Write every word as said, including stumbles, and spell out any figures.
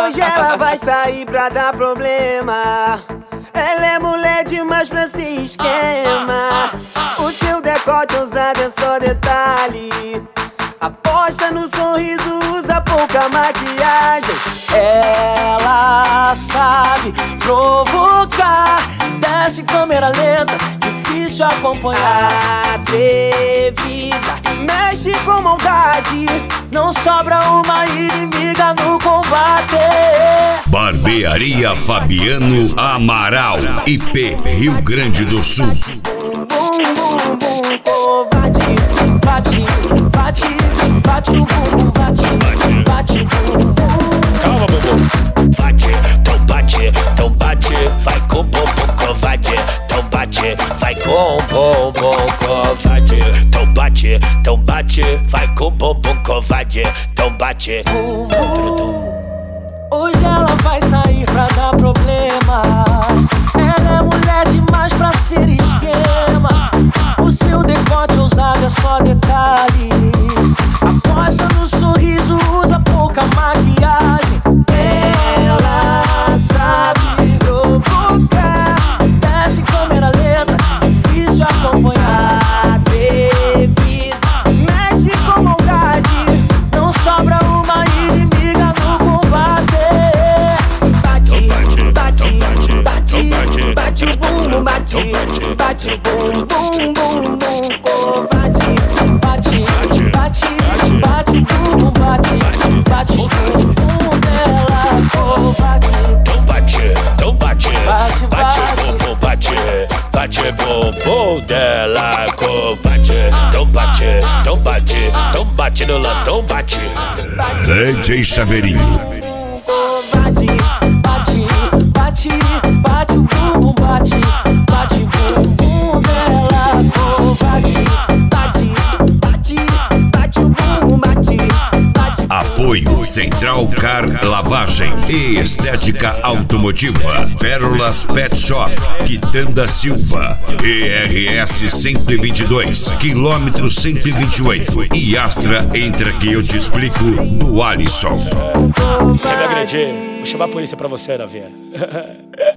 Hoje ela vai sair pra dar problema. Ela é mulher demais pra esse esquema. O seu decote ousado é só detalhe. Aposta no sorriso, usa pouca maquiagem. Ela sabe provocar, desce em câmera lenta, difícil acompanhar. Atrevida, mexe com maldade, não sobra uma inimiga no combate. Barbearia Fabiano Amaral, I P, Rio Grande do Sul. Bum, bum, bum, covarde. Bate, bate, bate o bumbum, bate, bate o bumbum. Calma, bumbum. Bate, então bate, então bate, vai com o bumbum covarde. Então bate, vai com o bumbum covarde. Então bate, então bate, vai com o bumbum covarde. Então bate. Hoje ela vai sair pra dar problema. Ela é mulher demais pra ser esquema. O seu decote ousado é só detalhe. Aposta no sorriso, usa pouca maquiagem. Ela sabe provocar, desce em câmera lenta, difícil acompanhar. atrevida, mexe com maldade, não sobra uma inimiga no combate. bate, bate, bate, bate o bumbum, bate, bate o bumbum, bum, bum, covarde. Bate, bate, bate o bumbum, bate, bate o bumbum dela, covarde. Então bate, então bate, Bate, bate bate. o bumbum, bate, bate o bumbum dela, covarde. Então bate, então bate, então bate no latão, bate. D J Chaveirinho. Covarde, Bate, bate, bate o bumbum, bate, bate o bumbum dela, covarde. bate, bate, bate o bumbum, bate, bate. Apoio Central Car Lavagem e Estética Automotiva. Pérolas Pet Shop, Quitanda Silva. E R S cento e vinte e dois, quilômetro cento e vinte e oito. E Astra, entra que eu te explico, do Alisson. Quer me agredir? Vou chamar a polícia pra você, novinha.